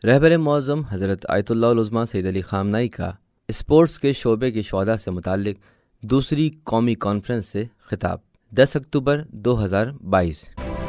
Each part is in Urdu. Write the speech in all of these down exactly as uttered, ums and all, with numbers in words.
رہبر معظم حضرت آیت اللہ العظمیٰ سید علی خامنہئی کا اسپورٹس کے شعبے کے شہداء سے متعلق دوسری قومی کانفرنس سے خطاب، دس اکتوبر دو ہزار بائیس۔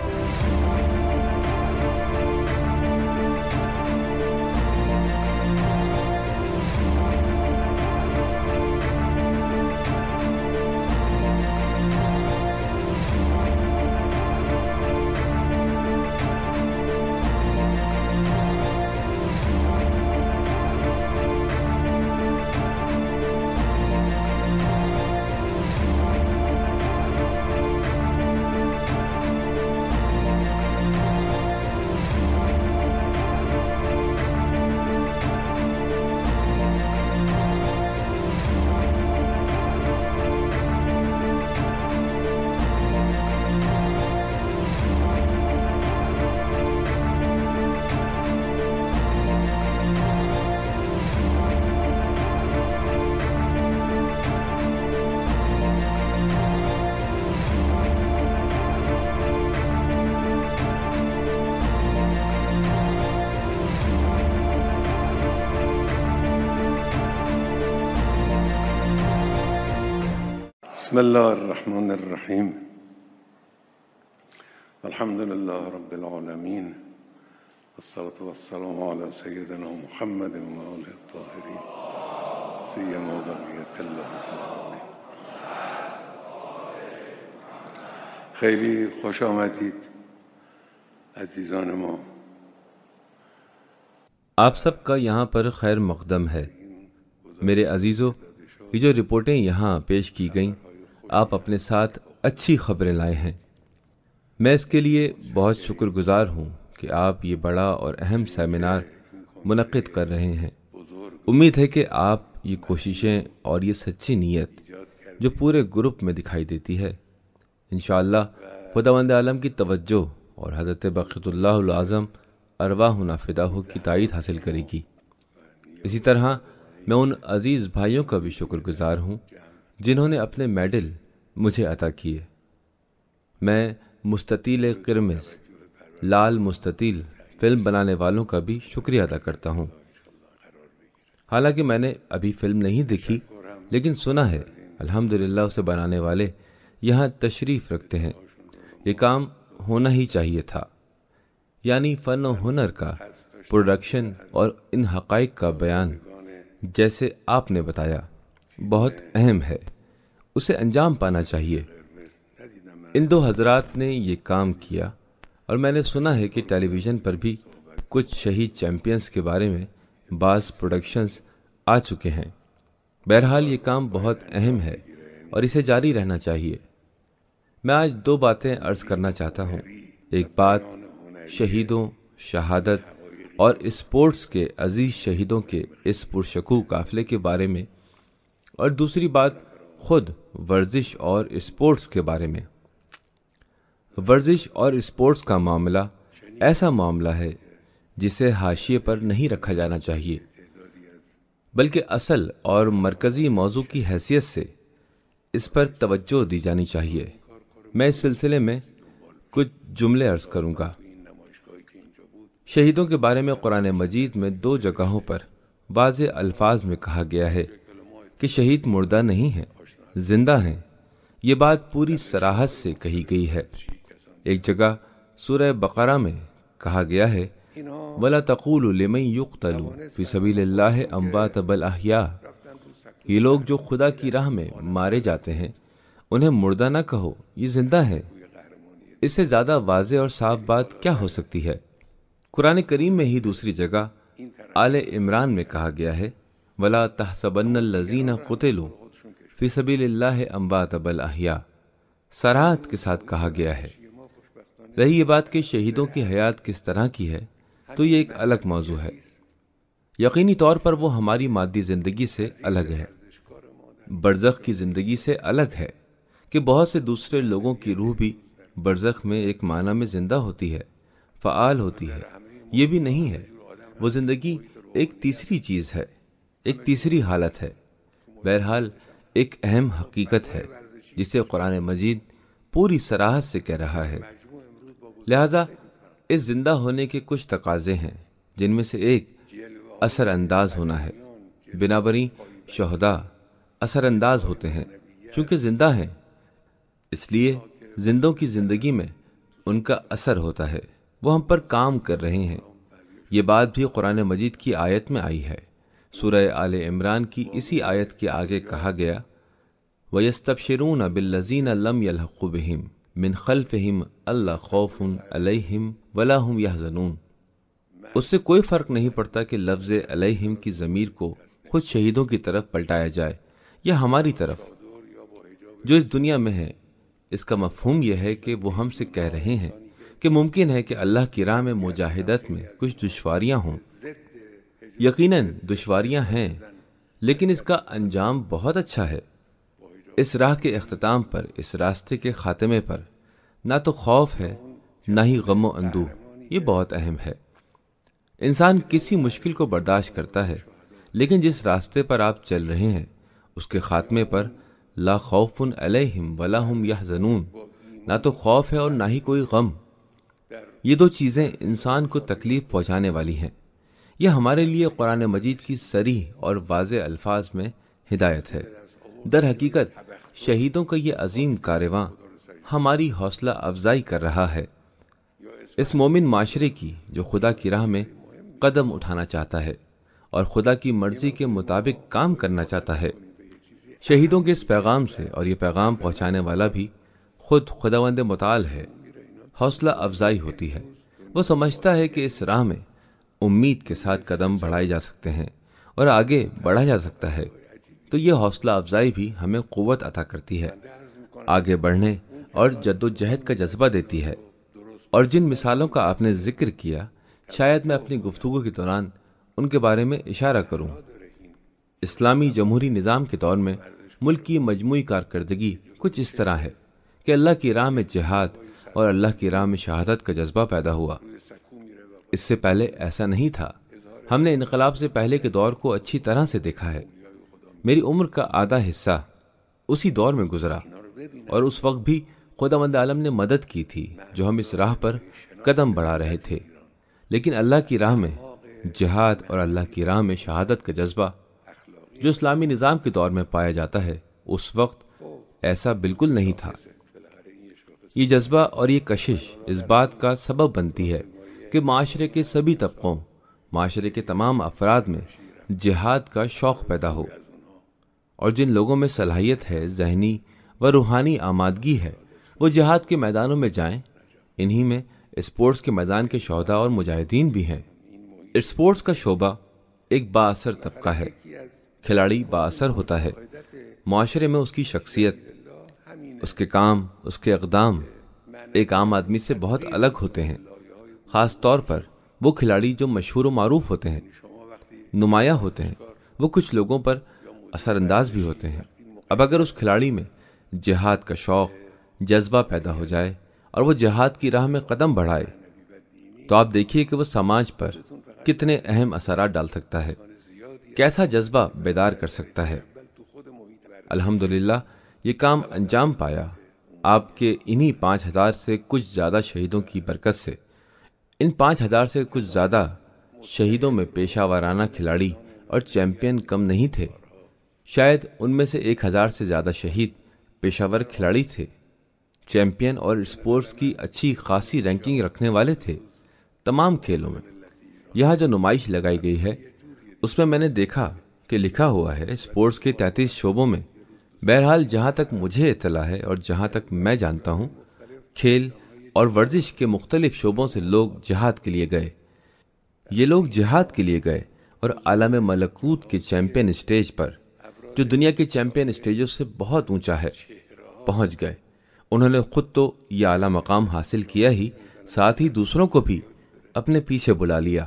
بسم اللہ الرحمن الرحیم، الحمد للہ رب العالمین، والصلاة والسلام علی سیدنا محمد وآلہ الطاہرین سیما بقیت اللہ تعالی۔ خیلی خوش آمدید عزیزان ما۔ آپ سب کا یہاں پر خیر مقدم ہے۔ میرے عزیزو، یہ جو رپورٹیں یہاں پیش کی گئیں، آپ اپنے ساتھ اچھی خبریں لائے ہیں۔ میں اس کے لیے بہت شکر گزار ہوں کہ آپ یہ بڑا اور اہم سیمینار منعقد کر رہے ہیں۔ امید ہے کہ آپ یہ کوششیں اور یہ سچی نیت جو پورے گروپ میں دکھائی دیتی ہے، انشاءاللہ خداوند عالم کی توجہ اور حضرت بقیت اللہ العظم ارواحنا فداہ کی تائید حاصل کرے گی۔ اسی طرح میں ان عزیز بھائیوں کا بھی شکر گزار ہوں جنہوں نے اپنے میڈل مجھے عطا کیے۔ میں مستطیل قرمز لال مستطیل فلم بنانے والوں کا بھی شکریہ ادا کرتا ہوں۔ حالانکہ میں نے ابھی فلم نہیں دیکھی، لیکن سنا ہے الحمدللہ اسے بنانے والے یہاں تشریف رکھتے ہیں۔ یہ کام ہونا ہی چاہیے تھا، یعنی فن و ہنر کا پروڈکشن اور ان حقائق کا بیان جیسے آپ نے بتایا بہت اہم ہے، اسے انجام پانا چاہیے۔ ان دو حضرات نے یہ کام کیا، اور میں نے سنا ہے کہ ٹیلی ویژن پر بھی کچھ شہید چیمپئنز کے بارے میں بعض پروڈکشنز آ چکے ہیں۔ بہرحال یہ کام بہت اہم ہے اور اسے جاری رہنا چاہیے۔ میں آج دو باتیں عرض کرنا چاہتا ہوں۔ ایک بات شہیدوں، شہادت اور اسپورٹس کے عزیز شہیدوں کے اس پرشکوہ قافلے کے بارے میں، اور دوسری بات خود ورزش اور اسپورٹس کے بارے میں۔ ورزش اور اسپورٹس کا معاملہ ایسا معاملہ ہے جسے حاشیے پر نہیں رکھا جانا چاہیے، بلکہ اصل اور مرکزی موضوع کی حیثیت سے اس پر توجہ دی جانی چاہیے۔ میں اس سلسلے میں کچھ جملے عرض کروں گا۔ شہیدوں کے بارے میں قرآن مجید میں دو جگہوں پر واضح الفاظ میں کہا گیا ہے کہ شہید مردہ نہیں ہیں، زندہ ہیں۔ یہ بات پوری صراحت سے کہی گئی ہے۔ ایک جگہ سورہ بقرہ میں کہا گیا ہے وَلَا تَقُولُوا لِمَن يُقْتَلُ فِي سَبِيلِ اللَّهِ أَمْوَاتٌ بَلْ أَحْيَاءٌ۔ یہ لوگ جو خدا کی راہ میں مارے جاتے ہیں انہیں مردہ نہ کہو، یہ زندہ ہیں۔ اس سے زیادہ واضح اور صاف بات کیا ہو سکتی ہے؟ قرآن کریم میں ہی دوسری جگہ آل عمران میں کہا گیا ہے وَلَا تَحْسَبَنَّ الَّذِينَ قُتِلُوا فِي سَبِيلِ اللَّهِ أَمْوَاتٌ بَلْ أَحْيَاءٌ۔ صراحت کے ساتھ کہا گیا ہے۔ رہی یہ بات کہ شہیدوں کی حیات کس طرح کی ہے، تو یہ ایک الگ موضوع ہے۔ یقینی طور پر وہ ہماری مادی زندگی سے الگ ہے، برزخ کی زندگی سے الگ ہے کہ بہت سے دوسرے لوگوں کی روح بھی برزخ میں ایک معنی میں زندہ ہوتی ہے، فعال ہوتی ہے۔ یہ بھی نہیں ہے، وہ زندگی ایک تیسری چیز ہے، ایک تیسری حالت ہے۔ بہرحال ایک اہم حقیقت ہے جسے قرآن مجید پوری صراحت سے کہہ رہا ہے۔ لہذا اس زندہ ہونے کے کچھ تقاضے ہیں جن میں سے ایک اثر انداز ہونا ہے۔ بنابراین شہداء اثر انداز ہوتے ہیں چونکہ زندہ ہیں، اس لیے زندوں کی زندگی میں ان کا اثر ہوتا ہے، وہ ہم پر کام کر رہے ہیں۔ یہ بات بھی قرآن مجید کی آیت میں آئی ہے۔ سورہ آل عمران کی اسی آیت کے آگے کہا گیا وَيَسْتَبْشِرُونَ بِالَّذِينَ لَمْ يَلْحَقُوا بِهِمْ مِنْ خَلْفِهِمْ أَلَّا خَوْفٌ عَلَيْهِمْ وَلَا هُمْ يَحْزَنُونَ۔ اس سے کوئی فرق نہیں پڑتا کہ لفظ علیہم کی ضمیر کو خود شہیدوں کی طرف پلٹایا جائے یا ہماری طرف۔ جو اس دنیا میں ہے اس کا مفہوم یہ ہے کہ وہ ہم سے کہہ رہے ہیں کہ ممکن ہے کہ اللہ کی راہ میں مجاہدت میں کچھ دشواریاں ہوں۔ یقیناً دشواریاں ہیں، لیکن اس کا انجام بہت اچھا ہے۔ اس راہ کے اختتام پر، اس راستے کے خاتمے پر نہ تو خوف ہے نہ ہی غم و اندوہ۔ یہ بہت اہم ہے۔ انسان کسی مشکل کو برداشت کرتا ہے، لیکن جس راستے پر آپ چل رہے ہیں اس کے خاتمے پر لا خوف علیہم ولا ہم یحزنون، نہ تو خوف ہے اور نہ ہی کوئی غم۔ یہ دو چیزیں انسان کو تکلیف پہنچانے والی ہیں۔ یہ ہمارے لیے قرآن مجید کی صریح اور واضح الفاظ میں ہدایت ہے۔ در حقیقت شہیدوں کا یہ عظیم کارواں ہماری حوصلہ افزائی کر رہا ہے، اس مومن معاشرے کی جو خدا کی راہ میں قدم اٹھانا چاہتا ہے اور خدا کی مرضی کے مطابق کام کرنا چاہتا ہے۔ شہیدوں کے اس پیغام سے، اور یہ پیغام پہنچانے والا بھی خود خداوند متعال ہے، حوصلہ افزائی ہوتی ہے۔ وہ سمجھتا ہے کہ اس راہ میں امید کے ساتھ قدم بڑھائے جا سکتے ہیں اور آگے بڑھا جا سکتا ہے، تو یہ حوصلہ افزائی بھی ہمیں قوت عطا کرتی ہے، آگے بڑھنے اور جد و جہد کا جذبہ دیتی ہے۔ اور جن مثالوں کا آپ نے ذکر کیا، شاید میں اپنی گفتگو کے دوران ان کے بارے میں اشارہ کروں۔ اسلامی جمہوری نظام کے دور میں ملک کی مجموعی کارکردگی کچھ اس طرح ہے کہ اللہ کی راہ میں جہاد اور اللہ کی راہ میں شہادت کا جذبہ پیدا ہوا۔ اس سے پہلے ایسا نہیں تھا۔ ہم نے انقلاب سے پہلے کے دور کو اچھی طرح سے دیکھا ہے۔ میری عمر کا آدھا حصہ اسی دور میں گزرا، اور اس وقت بھی خداوند عالم نے مدد کی تھی جو ہم اس راہ پر قدم بڑھا رہے تھے۔ لیکن اللہ کی راہ میں جہاد اور اللہ کی راہ میں شہادت کا جذبہ جو اسلامی نظام کے دور میں پایا جاتا ہے، اس وقت ایسا بالکل نہیں تھا۔ یہ جذبہ اور یہ کشش اس بات کا سبب بنتی ہے کہ معاشرے کے سبھی طبقوں، معاشرے کے تمام افراد میں جہاد کا شوق پیدا ہو، اور جن لوگوں میں صلاحیت ہے، ذہنی و روحانی آمادگی ہے، وہ جہاد کے میدانوں میں جائیں۔ انہی میں اسپورٹس کے میدان کے شہداء اور مجاہدین بھی ہیں۔ اسپورٹس کا شعبہ ایک با اثر طبقہ ہے۔ کھلاڑی با اثر ہوتا ہے، معاشرے میں اس کی شخصیت، اس کے کام، اس کے اقدام ایک عام آدمی سے بہت الگ ہوتے ہیں۔ خاص طور پر وہ کھلاڑی جو مشہور و معروف ہوتے ہیں، نمایاں ہوتے ہیں، وہ کچھ لوگوں پر اثر انداز بھی ہوتے ہیں۔ اب اگر اس کھلاڑی میں جہاد کا شوق، جذبہ پیدا ہو جائے اور وہ جہاد کی راہ میں قدم بڑھائے، تو آپ دیکھیے کہ وہ سماج پر کتنے اہم اثرات ڈال سکتا ہے، کیسا جذبہ بیدار کر سکتا ہے۔ الحمدللہ یہ کام انجام پایا آپ کے انہی پانچ ہزار سے کچھ زیادہ شہیدوں کی برکت سے۔ ان پانچ ہزار سے کچھ زیادہ شہیدوں میں پیشہ ورانہ کھلاڑی اور چیمپئن کم نہیں تھے۔ شاید ان میں سے ایک ہزار سے زیادہ شہید پیشہ ور کھلاڑی تھے، چیمپئن اور اسپورٹس کی اچھی خاصی رینکنگ رکھنے والے تھے تمام کھیلوں میں۔ یہاں جو نمائش لگائی گئی ہے اس میں میں نے دیکھا کہ لکھا ہوا ہے اسپورٹس کے تینتیس شعبوں میں۔ بہرحال جہاں تک مجھے اطلاع ہے اور جہاں تک میں جانتا ہوں، کھیل اور ورزش کے مختلف شعبوں سے لوگ جہاد کے لیے گئے۔ یہ لوگ جہاد کے لیے گئے اور عالم ملکوت کے چیمپئن اسٹیج پر، جو دنیا کے چیمپئن اسٹیجوں سے بہت اونچا ہے، پہنچ گئے۔ انہوں نے خود تو یہ اعلیٰ مقام حاصل کیا ہی، ساتھ ہی دوسروں کو بھی اپنے پیچھے بلا لیا۔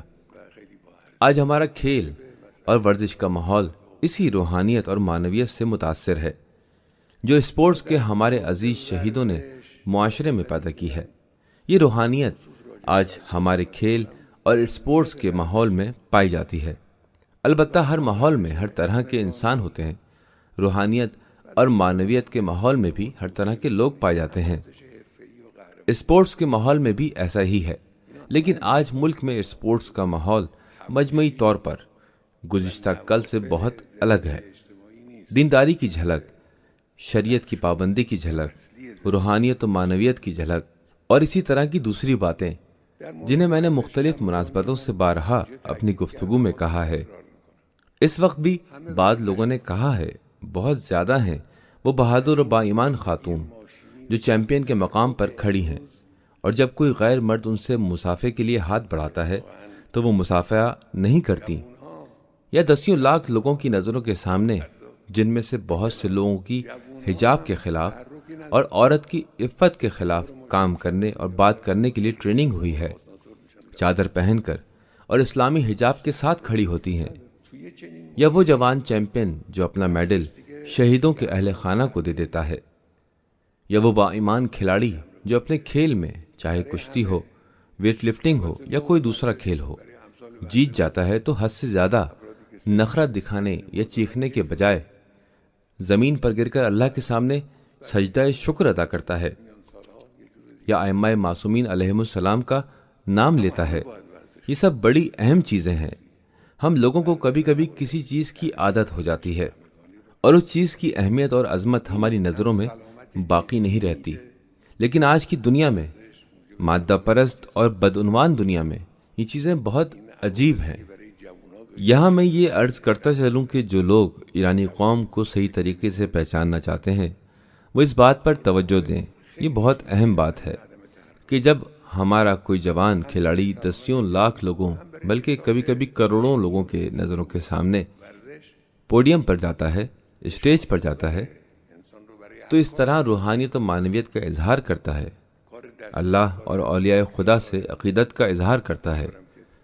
آج ہمارا کھیل اور ورزش کا ماحول اسی روحانیت اور معنویت سے متاثر ہے جو اسپورٹس کے ہمارے عزیز شہیدوں نے معاشرے میں پیدا کی ہے۔ یہ روحانیت آج ہمارے کھیل اور اسپورٹس کے ماحول میں پائی جاتی ہے۔ البتہ ہر ماحول میں ہر طرح کے انسان ہوتے ہیں۔ روحانیت اور معنویت کے ماحول میں بھی ہر طرح کے لوگ پائے جاتے ہیں۔ اسپورٹس کے ماحول میں بھی ایسا ہی ہے، لیکن آج ملک میں اسپورٹس کا ماحول مجموعی طور پر گزشتہ کل سے بہت الگ ہے۔ دینداری کی جھلک، شریعت کی پابندی کی جھلک، روحانیت و معنویت کی جھلک اور اسی طرح کی دوسری باتیں جنہیں میں نے مختلف مناسبتوں سے بارہا اپنی گفتگو میں کہا ہے۔ اس وقت بھی بعض لوگوں نے کہا ہے، بہت زیادہ ہیں وہ بہادر و با ایمان خاتون جو چیمپئن کے مقام پر کھڑی ہیں، اور جب کوئی غیر مرد ان سے مسافے کے لیے ہاتھ بڑھاتا ہے تو وہ مسافہ نہیں کرتی، یا دسیوں لاکھ لوگوں کی نظروں کے سامنے جن میں سے بہت سے لوگوں کی حجاب کے خلاف اور عورت کی عفت کے خلاف کام کرنے اور بات کرنے کے لیے ٹریننگ ہوئی ہے، چادر پہن کر اور اسلامی حجاب کے ساتھ کھڑی ہوتی ہیں، یا وہ جوان چیمپئن جو اپنا میڈل شہیدوں کے اہل خانہ کو دے دیتا ہے، یا وہ با ایمان کھلاڑی جو اپنے کھیل میں چاہے کشتی ہو، ویٹ لفٹنگ ہو یا کوئی دوسرا کھیل ہو، جیت جاتا ہے تو حد سے زیادہ نخرہ دکھانے یا چیخنے کے بجائے زمین پر گر کر اللہ کے سامنے سجدہ شکر ادا کرتا ہے، یا ائمہ معصومین علیہم السلام کا نام لیتا ہے۔ یہ سب بڑی اہم چیزیں ہیں۔ ہم لوگوں کو کبھی کبھی کسی چیز کی عادت ہو جاتی ہے اور اس چیز کی اہمیت اور عظمت ہماری نظروں میں باقی نہیں رہتی، لیکن آج کی دنیا میں، مادہ پرست اور بدعنوان دنیا میں، یہ چیزیں بہت عجیب ہیں۔ یہاں میں یہ عرض کرتا چلوں کہ جو لوگ ایرانی قوم کو صحیح طریقے سے پہچاننا چاہتے ہیں وہ اس بات پر توجہ دیں، یہ بہت اہم بات ہے کہ جب ہمارا کوئی جوان کھلاڑی دسیوں لاکھ لوگوں بلکہ کبھی کبھی کروڑوں لوگوں کے نظروں کے سامنے پوڈیم پر جاتا ہے، اسٹیج پر جاتا ہے، تو اس طرح روحانیت و معنویت کا اظہار کرتا ہے، اللہ اور اولیاء خدا سے عقیدت کا اظہار کرتا ہے۔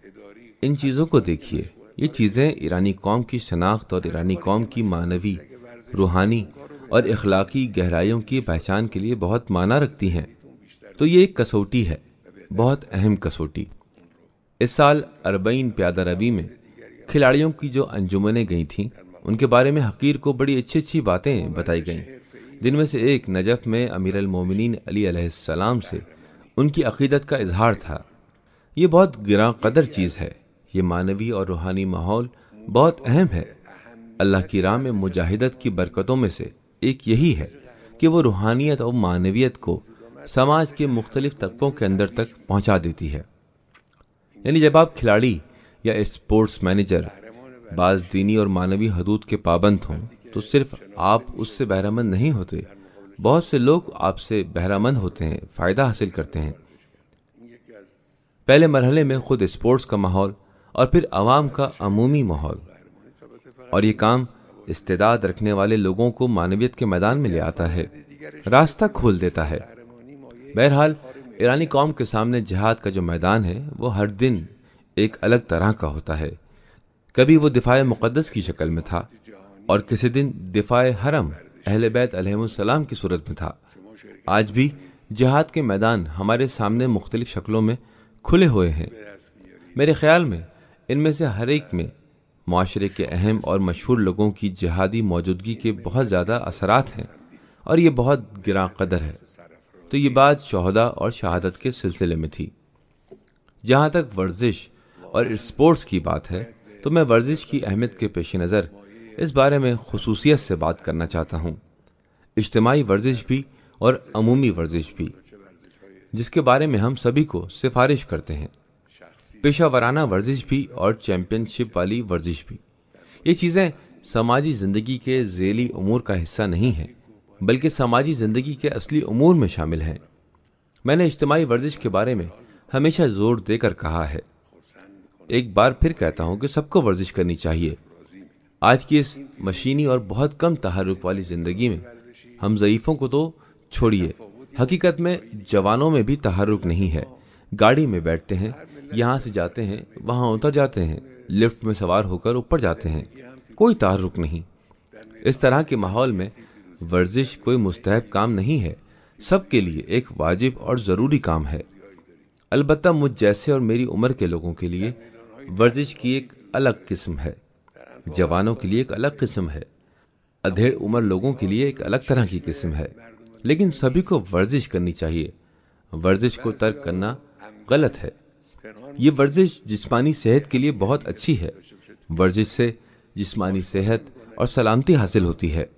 ان چیزوں کو دیکھیے، یہ چیزیں ایرانی قوم کی شناخت اور ایرانی قوم کی معنوی، روحانی اور اخلاقی گہرائیوں کی پہچان کے لیے بہت معنی رکھتی ہیں۔ تو یہ ایک کسوٹی ہے، بہت اہم کسوٹی۔ اس سال اربعین پیادہ روی میں کھلاڑیوں کی جو انجمنیں گئی تھیں ان کے بارے میں حقیر کو بڑی اچھی اچھی باتیں بتائی گئیں، جن میں سے ایک نجف میں امیر المومنین علی علیہ السلام سے ان کی عقیدت کا اظہار تھا۔ یہ بہت گراں قدر چیز ہے۔ یہ معنوی اور روحانی ماحول بہت اہم ہے۔ اللہ کی راہ میں مجاہدت کی برکتوں میں سے ایک یہی ہے کہ وہ روحانیت اور معنویت کو سماج کے مختلف طبقوں کے اندر تک پہنچا دیتی ہے۔ یعنی جب آپ کھلاڑی یا اسپورٹس مینیجر بعض دینی اور معنوی حدود کے پابند ہوں تو صرف آپ اس سے بہرہ مند نہیں ہوتے، بہت سے لوگ آپ سے بہرہ مند ہوتے ہیں، فائدہ حاصل کرتے ہیں۔ پہلے مرحلے میں خود اسپورٹس کا ماحول اور پھر عوام کا عمومی ماحول، اور یہ کام استعداد رکھنے والے لوگوں کو معنویت کے میدان میں لے آتا ہے، راستہ کھول دیتا ہے۔ بہرحال ایرانی قوم کے سامنے جہاد کا جو میدان ہے وہ ہر دن ایک الگ طرح کا ہوتا ہے۔ کبھی وہ دفاع مقدس کی شکل میں تھا اور کسی دن دفاع حرم اہل بیت علیہم السلام کی صورت میں تھا۔ آج بھی جہاد کے میدان ہمارے سامنے مختلف شکلوں میں کھلے ہوئے ہیں۔ میرے خیال میں ان میں سے ہر ایک میں معاشرے کے اہم اور مشہور لوگوں کی جہادی موجودگی کے بہت زیادہ اثرات ہیں، اور یہ بہت گراں قدر ہے۔ تو یہ بات شہداء اور شہادت کے سلسلے میں تھی۔ جہاں تک ورزش اور اسپورٹس کی بات ہے تو میں ورزش کی اہمیت کے پیش نظر اس بارے میں خصوصیت سے بات کرنا چاہتا ہوں، اجتماعی ورزش بھی اور عمومی ورزش بھی، جس کے بارے میں ہم سبھی کو سفارش کرتے ہیں، پیشہ ورانہ ورزش بھی اور چیمپئن شپ والی ورزش بھی۔ یہ چیزیں سماجی زندگی کے ذیلی امور کا حصہ نہیں ہیں، بلکہ سماجی زندگی کے اصلی امور میں شامل ہیں۔ میں نے اجتماعی ورزش کے بارے میں ہمیشہ زور دے کر کہا ہے، ایک بار پھر کہتا ہوں کہ سب کو ورزش کرنی چاہیے۔ آج کی اس مشینی اور بہت کم تحرک والی زندگی میں ہم ضعیفوں کو تو چھوڑیے، حقیقت میں جوانوں میں بھی تحرک نہیں ہے۔ گاڑی میں بیٹھتے ہیں، یہاں سے جاتے ہیں، وہاں اتر جاتے ہیں، لفٹ میں سوار ہو کر اوپر جاتے ہیں، کوئی تحرک نہیں۔ اس طرح کے ماحول میں ورزش کوئی مستحب کام نہیں ہے، سب کے لیے ایک واجب اور ضروری کام ہے۔ البتہ مجھ جیسے اور میری عمر کے لوگوں کے لیے ورزش کی ایک الگ قسم ہے، جوانوں کے لیے ایک الگ قسم ہے، ادھیڑ عمر لوگوں کے لیے ایک الگ طرح کی قسم ہے، لیکن سبھی کو ورزش کرنی چاہیے۔ ورزش کو ترک کرنا غلط ہے۔ یہ ورزش جسمانی صحت کے لیے بہت اچھی ہے۔ ورزش سے جسمانی صحت اور سلامتی حاصل ہوتی ہے۔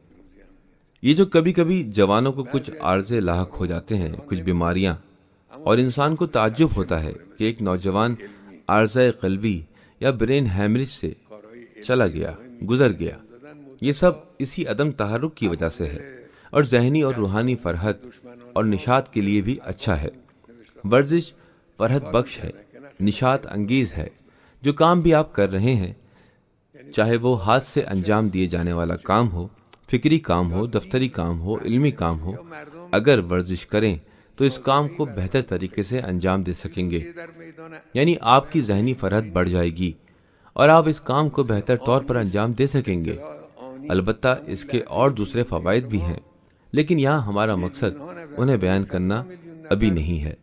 یہ جو کبھی کبھی جوانوں کو کچھ عارضے لاحق ہو جاتے ہیں، کچھ بیماریاں، اور انسان کو تعجب ہوتا ہے کہ ایک نوجوان عارضہ قلبی یا برین ہیمریج سے چلا گیا، گزر گیا، یہ سب اسی عدم تحرک کی وجہ سے ہے، اور ذہنی اور روحانی فرحت اور نشاط کے لیے بھی اچھا ہے۔ ورزش فرحت بخش ہے، نشاط انگیز ہے۔ جو کام بھی آپ کر رہے ہیں، چاہے وہ ہاتھ سے انجام دیے جانے والا کام ہو، فکری کام ہو، دفتری کام ہو، علمی کام ہو، اگر ورزش کریں تو اس کام کو بہتر طریقے سے انجام دے سکیں گے۔ یعنی آپ کی ذہنی فرحت بڑھ جائے گی اور آپ اس کام کو بہتر طور پر انجام دے سکیں گے۔ البتہ اس کے اور دوسرے فوائد بھی ہیں، لیکن یہاں ہمارا مقصد انہیں بیان کرنا ابھی نہیں ہے۔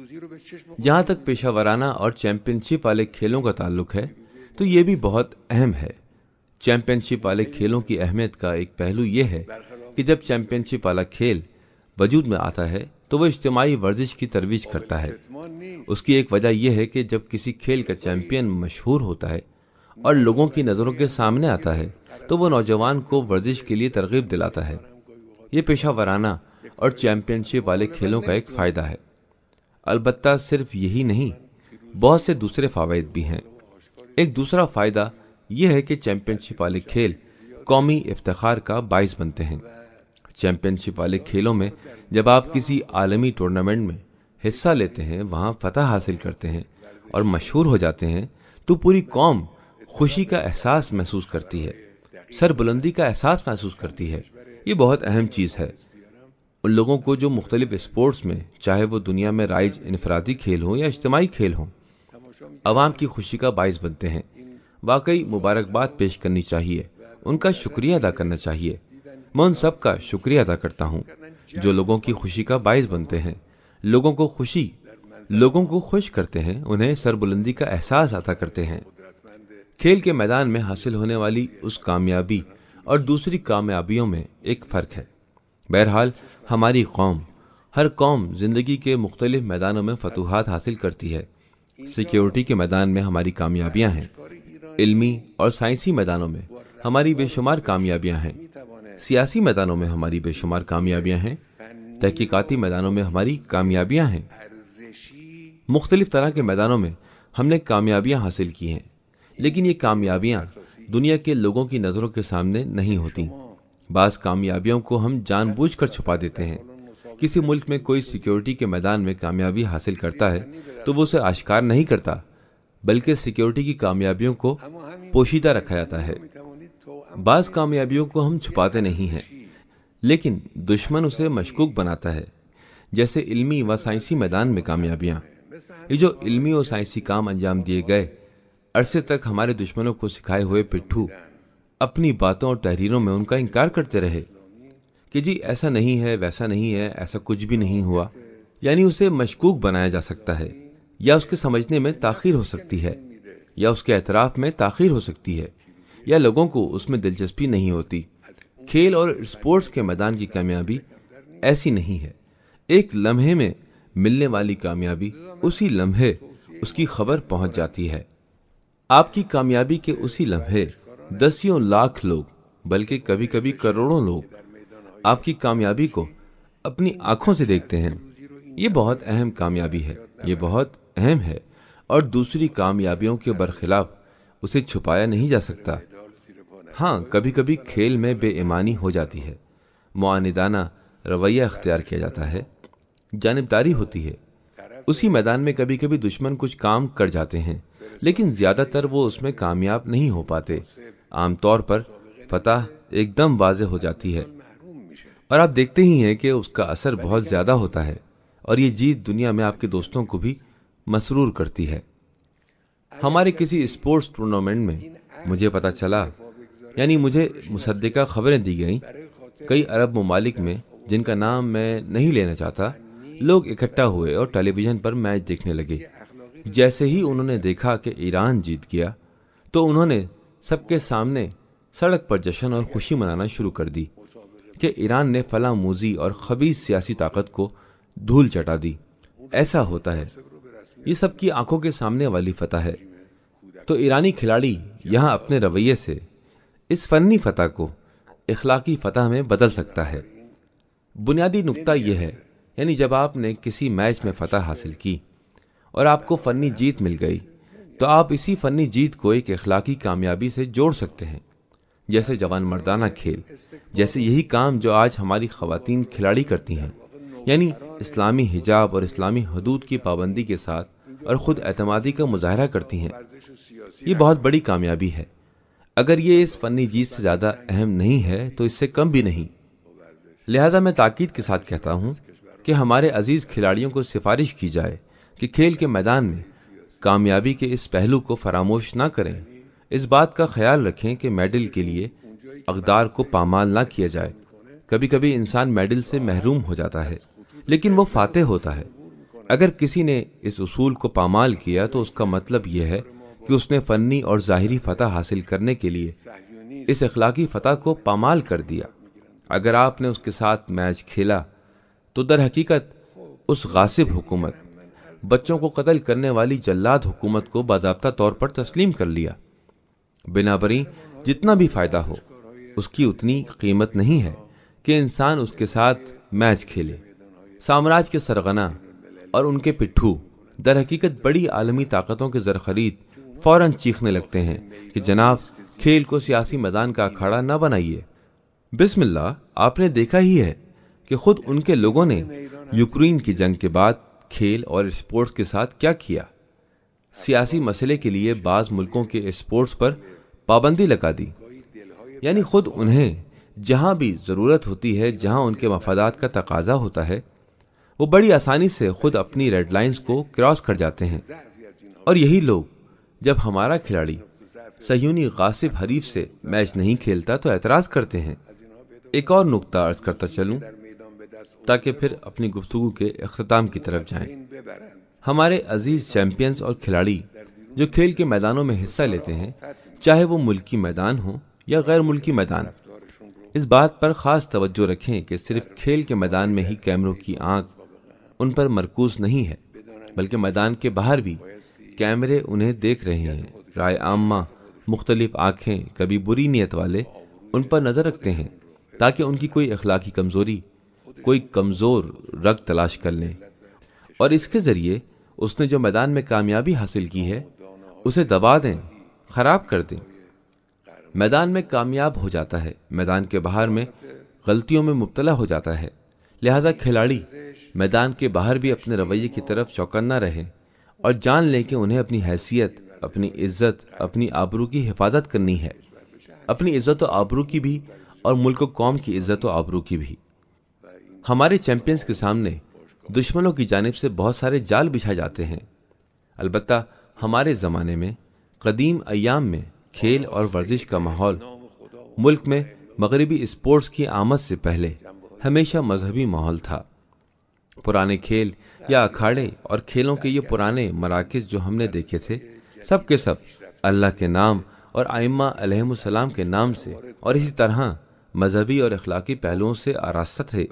جہاں تک پیشہ ورانہ اور چیمپئن شپ والے کھیلوں کا تعلق ہے تو یہ بھی بہت اہم ہے۔ چیمپئن شپ والے کھیلوں کی اہمیت کا ایک پہلو یہ ہے کہ جب چیمپئن شپ والا کھیل وجود میں آتا ہے تو وہ اجتماعی ورزش کی ترویج کرتا ہے۔ اس کی ایک وجہ یہ ہے کہ جب کسی کھیل کا چیمپئن مشہور ہوتا ہے اور لوگوں کی نظروں کے سامنے آتا ہے تو وہ نوجوان کو ورزش کے لیے ترغیب دلاتا ہے۔ یہ پیشہ ورانہ اور چیمپئن شپ والے کھیلوں کا ایک فائدہ ہے۔ البتہ صرف یہی نہیں، بہت سے دوسرے فوائد بھی ہیں۔ ایک دوسرا فائدہ یہ ہے کہ چیمپئن شپ والے کھیل قومی افتخار کا باعث بنتے ہیں۔ چیمپئن شپ والے کھیلوں میں جب آپ کسی عالمی ٹورنامنٹ میں حصہ لیتے ہیں، وہاں فتح حاصل کرتے ہیں اور مشہور ہو جاتے ہیں تو پوری قوم خوشی کا احساس محسوس کرتی ہے، سر بلندی کا احساس محسوس کرتی ہے۔ یہ بہت اہم چیز ہے۔ ان لوگوں کو جو مختلف اسپورٹس میں، چاہے وہ دنیا میں رائج انفرادی کھیل ہوں یا اجتماعی کھیل ہوں، عوام کی خوشی کا باعث بنتے ہیں، واقعی مبارکباد پیش کرنی چاہیے، ان کا شکریہ ادا کرنا چاہیے۔ میں ان سب کا شکریہ ادا کرتا ہوں جو لوگوں کی خوشی کا باعث بنتے ہیں، لوگوں کو خوشی لوگوں کو خوش کرتے ہیں، انہیں سربلندی کا احساس عطا کرتے ہیں۔ کھیل کے میدان میں حاصل ہونے والی اس کامیابی اور دوسری کامیابیوں میں ایک فرق ہے۔ بہرحال ہماری قوم، ہر قوم زندگی کے مختلف میدانوں میں فتوحات حاصل کرتی ہے۔ سیکیورٹی کے میدان میں ہماری کامیابیاں ہیں، علمی اور سائنسی میدانوں میں ہماری بے شمار کامیابیاں ہیں، سیاسی میدانوں میں ہماری بے شمار کامیابیاں ہیں، تحقیقاتی میدانوں میں ہماری کامیابیاں ہیں۔ مختلف طرح کے میدانوں میں ہم نے کامیابیاں حاصل کی ہیں، لیکن یہ کامیابیاں دنیا کے لوگوں کی نظروں کے سامنے نہیں ہوتی۔ بعض کامیابیوں کو ہم جان بوجھ کر چھپا دیتے ہیں۔ کسی ملک میں کوئی سیکیورٹی کے میدان میں کامیابی حاصل کرتا ہے تو وہ اسے آشکار نہیں کرتا، بلکہ سیکیورٹی کی کامیابیوں کو پوشیدہ رکھا جاتا ہے۔ بعض کامیابیوں کو ہم چھپاتے نہیں ہیں، لیکن دشمن اسے مشکوک بناتا ہے، جیسے علمی و سائنسی میدان میں کامیابیاں۔ یہ جو علمی و سائنسی کام انجام دیے گئے، عرصے تک ہمارے دشمنوں کو سکھائے ہوئے پٹھو اپنی باتوں اور تحریروں میں ان کا انکار کرتے رہے کہ جی ایسا نہیں ہے، ویسا نہیں ہے، ایسا کچھ بھی نہیں ہوا۔ یعنی اسے مشکوک بنایا جا سکتا ہے، یا اس کے سمجھنے میں تاخیر ہو سکتی ہے، یا اس کے اعتراف میں تاخیر ہو سکتی ہے، یا لوگوں کو اس میں دلچسپی نہیں ہوتی۔ کھیل اور اسپورٹس کے میدان کی کامیابی ایسی نہیں ہے۔ ایک لمحے میں ملنے والی کامیابی اسی لمحے اس کی خبر پہنچ جاتی ہے۔ آپ کی کامیابی کے اسی لمحے دسیوں لاکھ لوگ، بلکہ کبھی کبھی کروڑوں لوگ آپ کی کامیابی کو اپنی آنکھوں سے دیکھتے ہیں۔ یہ بہت اہم کامیابی ہے، یہ بہت اہم ہے، اور دوسری کامیابیوں کے برخلاف اسے چھپایا نہیں جا سکتا۔ ہاں، کبھی کبھی کھیل میں بے ایمانی ہو جاتی ہے، معاندانہ رویہ اختیار کیا جاتا ہے، جانبداری ہوتی ہے۔ اسی میدان میں کبھی کبھی دشمن کچھ کام کر جاتے ہیں، لیکن زیادہ تر وہ اس میں کامیاب نہیں ہو پاتے۔ عام طور پر فتح ایک دم واضح ہو جاتی ہے، اور آپ دیکھتے ہی ہیں کہ اس کا اثر بہت زیادہ ہوتا ہے، اور یہ جیت دنیا میں آپ کے دوستوں کو بھی مسرور کرتی ہے۔ ہمارے کسی اسپورٹس ٹورنامنٹ میں مجھے پتا چلا، یعنی مجھے مصدقہ خبریں دی گئیں، کئی عرب ممالک میں جن کا نام میں نہیں لینا چاہتا، لوگ اکٹھا ہوئے اور ٹیلی ویژن پر میچ دیکھنے لگے۔ جیسے ہی انہوں نے دیکھا کہ ایران جیت گیا تو انہوں نے سب کے سامنے سڑک پر جشن اور خوشی منانا شروع کر دی کہ ایران نے فلاں موذی اور خبیث سیاسی طاقت کو دھول چٹا دی۔ ایسا ہوتا ہے، یہ سب کی آنکھوں کے سامنے والی فتح ہے۔ تو ایرانی کھلاڑی یہاں اپنے رویے سے اس فنی فتح کو اخلاقی فتح میں بدل سکتا ہے۔ بنیادی نقطہ یہ ہے، یعنی جب آپ نے کسی میچ میں فتح حاصل کی اور آپ کو فنی جیت مل گئی، تو آپ اسی فنی جیت کو ایک اخلاقی کامیابی سے جوڑ سکتے ہیں، جیسے جوان مردانہ کھیل، جیسے یہی کام جو آج ہماری خواتین کھلاڑی کرتی ہیں، یعنی اسلامی حجاب اور اسلامی حدود کی پابندی کے ساتھ اور خود اعتمادی کا مظاہرہ کرتی ہیں۔ یہ بہت بڑی کامیابی ہے۔ اگر یہ اس فنی جیت سے زیادہ اہم نہیں ہے تو اس سے کم بھی نہیں۔ لہذا میں تاکید کے ساتھ کہتا ہوں کہ ہمارے عزیز کھلاڑیوں کو سفارش کی جائے کہ کھیل کے میدان میں کامیابی کے اس پہلو کو فراموش نہ کریں۔ اس بات کا خیال رکھیں کہ میڈل کے لیے اقدار کو پامال نہ کیا جائے۔ کبھی کبھی انسان میڈل سے محروم ہو جاتا ہے، لیکن وہ فاتح ہوتا ہے۔ اگر کسی نے اس اصول کو پامال کیا تو اس کا مطلب یہ ہے کہ اس نے فنی اور ظاہری فتح حاصل کرنے کے لیے اس اخلاقی فتح کو پامال کر دیا۔ اگر آپ نے اس کے ساتھ میچ کھیلا تو در حقیقت اس غاصب حکومت، بچوں کو قتل کرنے والی جلاد حکومت کو باضابطہ طور پر تسلیم کر لیا۔ بنابراین جتنا بھی فائدہ ہو اس کی اتنی قیمت نہیں ہے کہ انسان اس کے ساتھ میچ کھیلے۔ سامراج کے سرغنہ اور ان کے پٹھو در حقیقت بڑی عالمی طاقتوں کے زرخرید فوراً چیخنے لگتے ہیں کہ جناب کھیل کو سیاسی میدان کا اکھاڑا نہ بنائیے۔ بسم اللہ، آپ نے دیکھا ہی ہے کہ خود ان کے لوگوں نے یوکرین کی جنگ کے بعد کھیل اور اسپورٹس کے ساتھ کیا کیا۔ سیاسی مسئلے کے لیے بعض ملکوں کے اسپورٹس پر پابندی لگا دی، یعنی خود انہیں جہاں بھی ضرورت ہوتی ہے، جہاں ان کے مفادات کا تقاضا ہوتا ہے، وہ بڑی آسانی سے خود اپنی ریڈ لائنز کو کراس کر جاتے ہیں۔ اور یہی لوگ جب ہمارا کھلاڑی صہیونی غاصب حریف سے میچ نہیں کھیلتا تو اعتراض کرتے ہیں۔ ایک اور نقطہ عرض کرتا چلوں تاکہ پھر اپنی گفتگو کے اختتام کی طرف جائیں۔ ہمارے عزیز چیمپئنز اور کھلاڑی جو کھیل کے میدانوں میں حصہ لیتے ہیں، چاہے وہ ملکی میدان ہو یا غیر ملکی میدان، اس بات پر خاص توجہ رکھیں کہ صرف کھیل کے میدان میں ہی کیمروں کی آنکھ ان پر مرکوز نہیں ہے، بلکہ میدان کے باہر بھی کیمرے انہیں دیکھ رہے ہیں۔ رائے عامہ، مختلف آنکھیں، کبھی بری نیت والے ان پر نظر رکھتے ہیں تاکہ ان کی کوئی اخلاقی کمزوری، کوئی کمزور رگ تلاش کر لیں، اور اس کے ذریعے اس نے جو میدان میں کامیابی حاصل کی ہے اسے دبا دیں، خراب کر دیں۔ میدان میں کامیاب ہو جاتا ہے، میدان کے باہر میں غلطیوں میں مبتلا ہو جاتا ہے۔ لہذا کھلاڑی میدان کے باہر بھی اپنے رویے کی طرف چوکنا رہیں اور جان لیں کہ انہیں اپنی حیثیت، اپنی عزت، اپنی آبرو کی حفاظت کرنی ہے، اپنی عزت و آبرو کی بھی اور ملک و قوم کی عزت و آبرو کی بھی۔ ہمارے چیمپئنز کے سامنے دشمنوں کی جانب سے بہت سارے جال بچھائے جاتے ہیں۔ البتہ ہمارے زمانے میں، قدیم ایام میں، کھیل اور ورزش کا ماحول ملک میں مغربی اسپورٹس کی آمد سے پہلے ہمیشہ مذہبی ماحول تھا۔ پرانے کھیل یا اکھاڑے اور کھیلوں کے یہ پرانے مراکز جو ہم نے دیکھے تھے، سب کے سب اللہ کے نام اور ائمہ علیہم السلام کے نام سے اور اسی طرح مذہبی اور اخلاقی پہلوؤں سے آراستہ تھے۔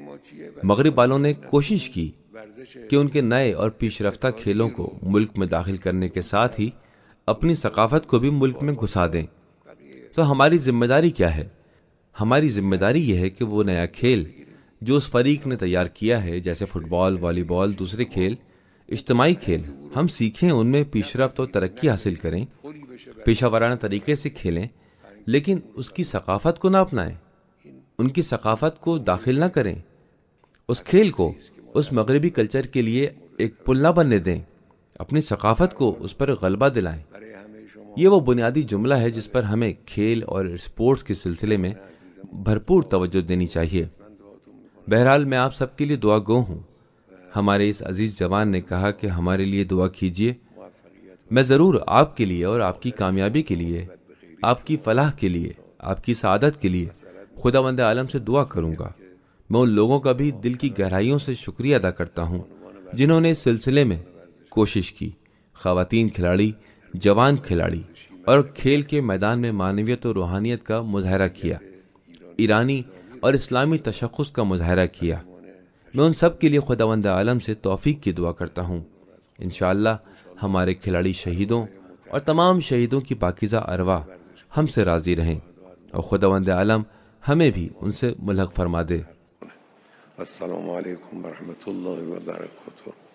مغرب والوں نے کوشش کی کہ ان کے نئے اور پیش رفتہ کھیلوں کو ملک میں داخل کرنے کے ساتھ ہی اپنی ثقافت کو بھی ملک میں گھسا دیں۔ تو ہماری ذمہ داری کیا ہے؟ ہماری ذمہ داری یہ ہے کہ وہ نیا کھیل جو اس فریق نے تیار کیا ہے، جیسے فٹ بال، والی بال، دوسرے کھیل، اجتماعی کھیل، ہم سیکھیں، ان میں پیش رفت اور ترقی حاصل کریں، پیشہ ورانہ طریقے سے کھیلیں، لیکن اس کی ثقافت کو نہ اپنائیں، ان کی ثقافت کو داخل نہ کریں، اس کھیل کو اس مغربی کلچر کے لیے ایک پل نہ بننے دیں، اپنی ثقافت کو اس پر غلبہ دلائیں۔ یہ وہ بنیادی جملہ ہے جس پر ہمیں کھیل اور اسپورٹس کے سلسلے میں بھرپور توجہ دینی چاہیے۔ بہرحال میں آپ سب کے لیے دعا گو ہوں۔ ہمارے اس عزیز جوان نے کہا کہ ہمارے لیے دعا کیجیے۔ میں ضرور آپ کے لیے اور آپ کی کامیابی کے لیے، آپ کی فلاح کے لیے، آپ کی سعادت کے لیے خداوند عالم سے دعا کروں گا۔ میں ان لوگوں کا بھی دل کی گہرائیوں سے شکریہ ادا کرتا ہوں جنہوں نے اس سلسلے میں کوشش کی، خواتین کھلاڑی، جوان کھلاڑی، اور کھیل کے میدان میں معنویت و روحانیت کا مظاہرہ کیا، ایرانی اور اسلامی تشخص کا مظاہرہ کیا۔ میں ان سب کے لیے خداوند عالم سے توفیق کی دعا کرتا ہوں انشاءاللہ ہمارے کھلاڑی شہیدوں اور تمام شہیدوں کی پاکیزہ ارواح ہم سے راضی رہیں اور خداوند عالم ہمیں بھی ان سے ملحق فرما دے۔ السلام علیکم ورحمۃ اللہ وبرکاتہ۔